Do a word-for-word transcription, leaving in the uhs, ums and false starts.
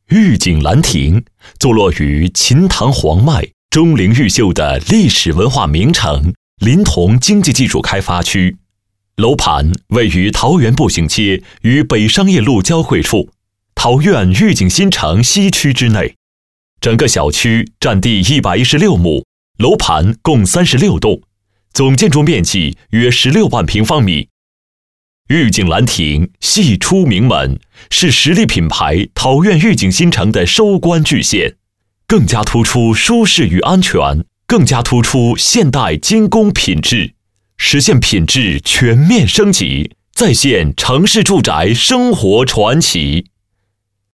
玉井兰亭坐落于秦唐黄脉、钟灵毓秀的历史文化名城临潼经济技术开发区。楼盘位于桃园步行街与北商业路交汇处，桃苑玉井新城西区之内。整个小区占地一百一十六亩，楼盘共三十六栋，总建筑面积约十六万平方米。玉井兰亭系出名门，是实力品牌桃苑玉井新城的收官巨献，更加突出舒适与安全，更加突出现代精工品质，实现品质全面升级，再现城市住宅生活传奇。